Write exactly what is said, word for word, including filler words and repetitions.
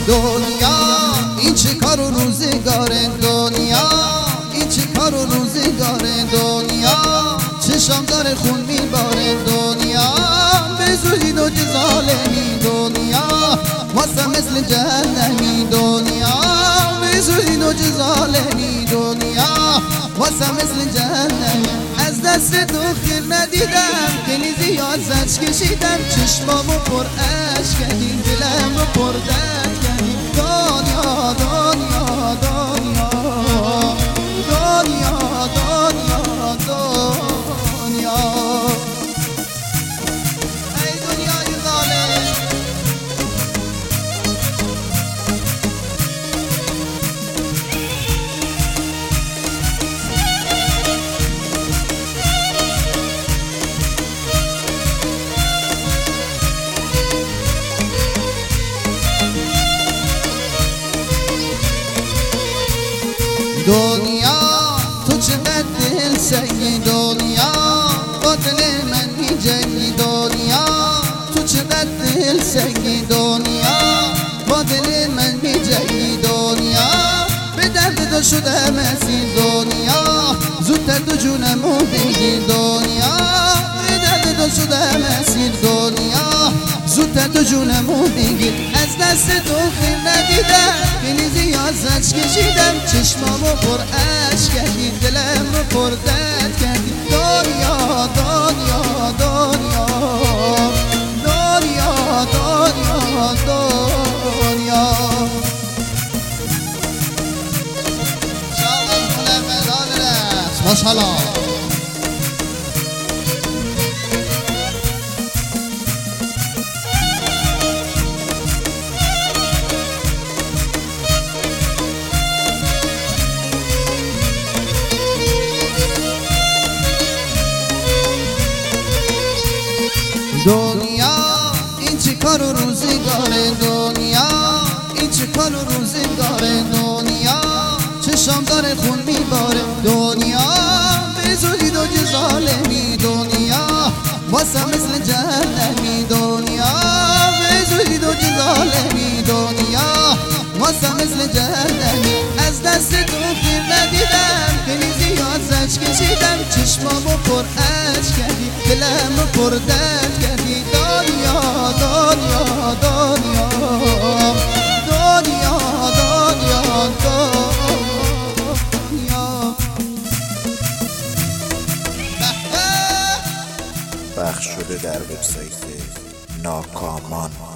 دنیا این چه کار و روزگاره، دنیا این چه کار و روزگاره، دنیا چشام داره خون میباره، دنیا به زودی دو که ظالمی، دنیا واسه مثل جهنمی، دنیا به زودی دو که ظالمی، دنیا واسه مثل جهنمی. از دست تو خیر ندیدم، خیلی زیاد زج کشیدم، چشمامو پر اشک کردی، دلم رو پر درد کردی. دنیا دنیا دنیا دنیا دنیا دنیا ای دنیای ظالم. دنیا تو چقدر دل سنگی، دنیا با دل من می جنگی، دنیا تو چقدر دل سنگی، دنیا با دل من می جنگی، دنیا به درد تو شدم اسیر، دنیا زودتر تو جونمو بگیر، دنیا به درد تو شدم اسیر، دنیا زودتر تو جونمو بگیر. از دست تو خیر ندیدم، خیلی زیاد زج کشیدم، چشمامو پر اشک کردی، دلم رو پر درد کردی. دنیا دنیا دنیا دنیا دنیا دنیا شاید خونه مدال رست ماشالله. دنیا این چه کار و روزگاره، دنیا این چه کار و روزگاره، دنیا چشام داره خون میباره، دنیا به زودی دو که ظالمی، دنیا واسه مثل جهنمی، دنیا به زودی دو که ظالمی، دنیا واسه مثل جهنمی. از دست تو خیر ندیدم، خیلی زیاد زج کشیدم، چشمامو پر اشک کردی، دلم رو پر درد کردی. دنیا دنیا دنیا دنیا دنیا دنیا پخش شده در وبسایت ناکامان.